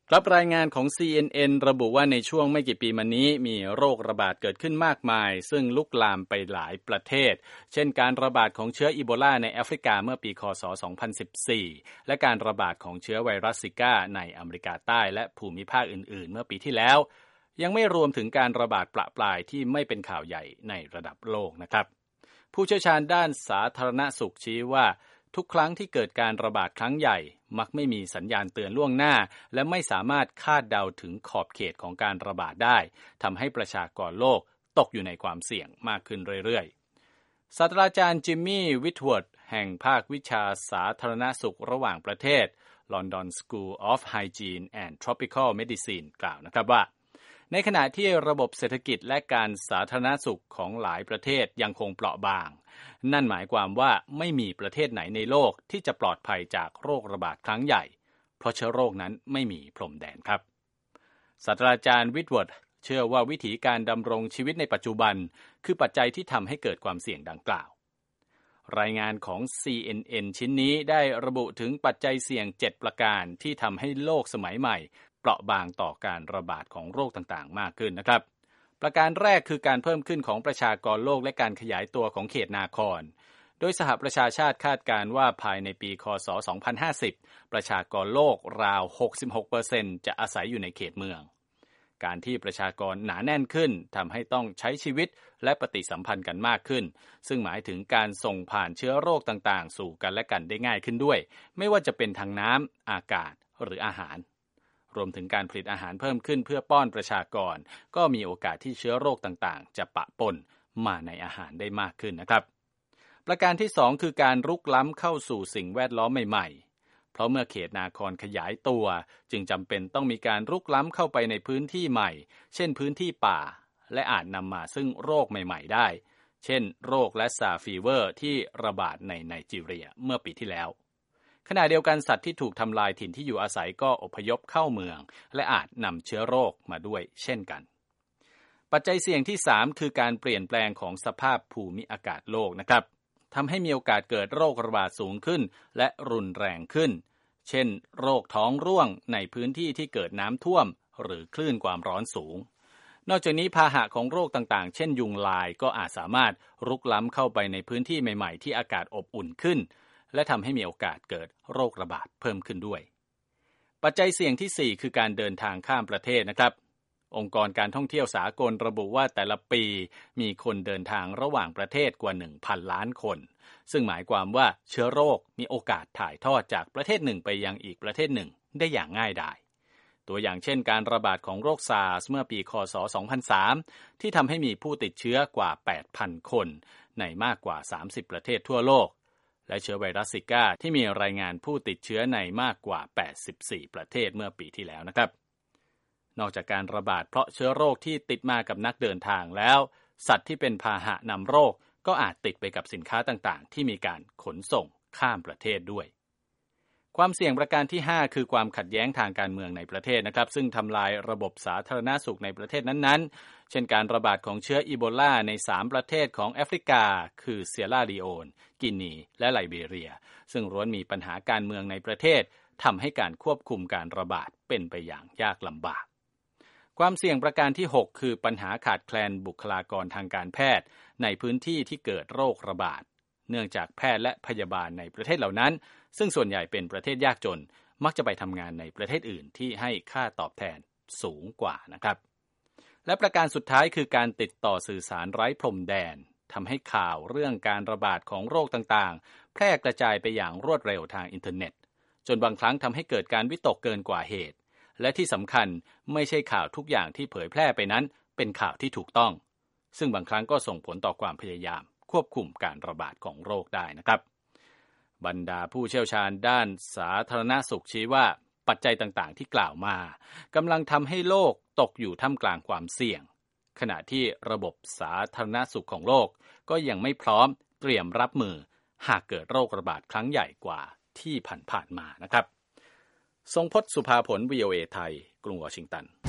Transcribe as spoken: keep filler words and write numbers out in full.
ครับรายงานของ ซี เอ็น เอ็น ระบุว่าในช่วงไม่กี่ปีมานี้มีโรคระบาดเกิดขึ้นมากมายซึ่งลุกลามไปหลายประเทศเช่นการระบาดของเชื้ออีโบลาในแอฟริกาเมื่อปีค.ศ. สองพันสิบสี่และการระบาดของเชื้อไวรัสซิก้าในอเมริกาใต้และภูมิภาคอื่นๆเมื่อปีที่แล้วยังไม่รวมถึงการระบาดประปรายที่ไม่เป็นข่าวใหญ่ในระดับโลกนะครับผู้เชี่ยวชาญด้านสาธารณสุขชี้ว่าทุกครั้งที่เกิดการระบาดครั้งใหญ่มักไม่มีสัญญาณเตือนล่วงหน้าและไม่สามารถคาดเดาถึงขอบเขตของการระบาดได้ทำให้ประชากรโลกตกอยู่ในความเสี่ยงมากขึ้นเรื่อยๆศาสตราจารย์จิมมี่วิทเวิร์ดแห่งภาควิชาสาธารณสุขระหว่างประเทศ London School of Hygiene and Tropical Medicine กล่าวนะครับว่าในขณะที่ระบบเศรษฐกิจและการสาธารณสุขของหลายประเทศยังคงเปราะบางนั่นหมายความว่าไม่มีประเทศไหนในโลกที่จะปลอดภัยจากโรคระบาดครั้งใหญ่เพราะเชื้อโรคนั้นไม่มีพรมแดนครับศาสตราจารย์วิทเวิร์ดเชื่อว่าวิธีการดำรงชีวิตในปัจจุบันคือปัจจัยที่ทำให้เกิดความเสี่ยงดังกล่าวรายงานของ ซี เอ็น เอ็น ชิ้นนี้ได้ระบุถึงปัจจัยเสี่ยงเจ็ดประการที่ทำให้โลกสมัยใหม่เปราะบางต่อการระบาดของโรคต่างๆมากขึ้นนะครับประการแรกคือการเพิ่มขึ้นของประชากรโลกและการขยายตัวของเขตนาครโดยสหประชาชาติคาดการณ์ว่าภายในปีค.ศ. สองพันห้าสิบประชากรโลกราว หกสิบหกเปอร์เซ็นต์ จะอาศัยอยู่ในเขตเมืองการที่ประชากรหนาแน่นขึ้นทำให้ต้องใช้ชีวิตและปฏิสัมพันธ์กันมากขึ้นซึ่งหมายถึงการส่งผ่านเชื้อโรคต่างๆสู่กันและกันได้ง่ายขึ้นด้วยไม่ว่าจะเป็นทางน้ำอากาศหรืออาหารรวมถึงการผลิตอาหารเพิ่มขึ้นเพื่อป้อนประชากรก็มีโอกาสที่เชื้อโรคต่างๆจะปะปนมาในอาหารได้มากขึ้นนะครับประการที่สองคือการรุกล้ำเข้าสู่สิ่งแวดล้อมใหม่ๆเพราะเมื่อเขตนาครขยายตัวจึงจำเป็นต้องมีการรุกล้ำเข้าไปในพื้นที่ใหม่เช่นพื้นที่ป่าและอาจนำมาซึ่งโรคใหม่ๆได้เช่นโรคแลสซาฟีเวอร์ที่ระบาดในไนจีเรียเมื่อปีที่แล้วขณะเดียวกันสัตว์ที่ถูกทำลายถิ่นที่อยู่อาศัยก็อพยพเข้าเมืองและอาจนำเชื้อโรคมาด้วยเช่นกันปัจจัยเสี่ยงที่สามคือการเปลี่ยนแปลงของสภาพภูมิอากาศโลกนะครับทำให้มีโอกาสเกิดโรคระบาดสูงขึ้นและรุนแรงขึ้นเช่นโรคท้องร่วงในพื้นที่ที่เกิดน้ำท่วมหรือคลื่นความร้อนสูงนอกจากนี้พาหะของโรคต่างๆเช่นยุงลายก็อาจสามารถรุกล้ำเข้าไปในพื้นที่ใหม่ๆที่อากาศอบอุ่นขึ้นและทำให้มีโอกาสเกิดโรคระบาดเพิ่มขึ้นด้วยปัจจัยเสี่ยงที่สี่คือการเดินทางข้ามประเทศนะครับองค์กรการท่องเที่ยวสากลระบุว่าแต่ละปีมีคนเดินทางระหว่างประเทศกว่า หนึ่งพัน ล้านคนซึ่งหมายความว่าเชื้อโรคมีโอกาสถ่ายทอดจากประเทศหนึ่งไปยังอีกประเทศหนึ่งได้อย่างง่ายดายตัวอย่างเช่นการระบาดของโรคซาร์สเมื่อปีค.ศ. สองพันสามที่ทำให้มีผู้ติดเชื้อกว่า แปดพัน คนในมากกว่าสามสิบประเทศทั่วโลกและเชื้อไวรัสซิก้าที่มีรายงานผู้ติดเชื้อในมากกว่าแปดสิบสี่ประเทศเมื่อปีที่แล้วนะครับนอกจากการระบาดเพราะเชื้อโรคที่ติดมากับนักเดินทางแล้วสัตว์ที่เป็นพาหะนำโรคก็อาจติดไปกับสินค้าต่างๆที่มีการขนส่งข้ามประเทศด้วยความเสี่ยงประการที่ห้าคือความขัดแย้งทางการเมืองในประเทศนะครับซึ่งทำลายระบบสาธารณสุขในประเทศนั้นๆเช่นการระบาดของเชื้ออีโบลาในสามประเทศของแอฟริกาคือเซียร่าลีโอนกินีและไลบีเรียซึ่งล้วนมีปัญหาการเมืองในประเทศทำให้การควบคุมการระบาดเป็นไปอย่างยากลำบากความเสี่ยงประการที่หกคือปัญหาขาดแคลนบุคลากรทางการแพทย์ในพื้นที่ที่เกิดโรคระบาดเนื่องจากแพทย์และพยาบาลในประเทศเหล่านั้นซึ่งส่วนใหญ่เป็นประเทศยากจนมักจะไปทำงานในประเทศอื่นที่ให้ค่าตอบแทนสูงกว่านะครับและประการสุดท้ายคือการติดต่อสื่อสารไร้พรมแดนทำให้ข่าวเรื่องการระบาดของโรคต่างๆแพร่กระจายไปอย่างรวดเร็วทางอินเทอร์เน็ตจนบางครั้งทำให้เกิดการวิตกเกินกว่าเหตุและที่สำคัญไม่ใช่ข่าวทุกอย่างที่เผยแพร่ไปนั้นเป็นข่าวที่ถูกต้องซึ่งบางครั้งก็ส่งผลต่อความพยายามควบคุมการระบาดของโรคได้นะครับบรรดาผู้เชี่ยวชาญด้านสาธารณสุขชี้ว่าปัจจัยต่างๆที่กล่าวมากำลังทำให้โลกตกอยู่ท่ามกลางความเสี่ยงขณะที่ระบบสาธารณสุขของโลกก็ยังไม่พร้อมเตรียมรับมือหากเกิดโรคระบาดครั้งใหญ่กว่าที่ผ่านๆมานะครับทรงพจน์ สุภาผล วี โอ เอ ไทยกรุงวอชิงตัน